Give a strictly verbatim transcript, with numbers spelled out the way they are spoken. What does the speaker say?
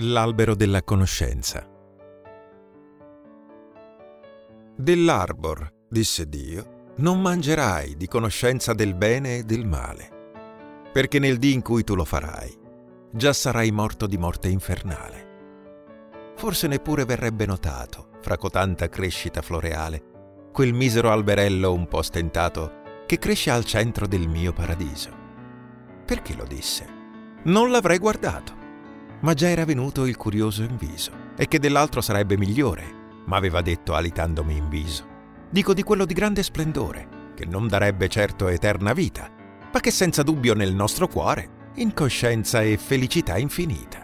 L'albero della conoscenza. Dell'arbor, disse Dio, non mangerai di conoscenza del bene e del male, perché nel dì in cui tu lo farai, già sarai morto di morte infernale. Forse neppure verrebbe notato, fra cotanta crescita floreale, quel misero alberello un po' stentato che cresce al centro del mio paradiso. Perché lo disse? Non l'avrei guardato, ma già era venuto il curioso inviso, e che dell'altro sarebbe migliore, ma aveva detto alitandomi in viso. Dico di quello di grande splendore, che non darebbe certo eterna vita, ma che senza dubbio nel nostro cuore, in coscienza e felicità infinita.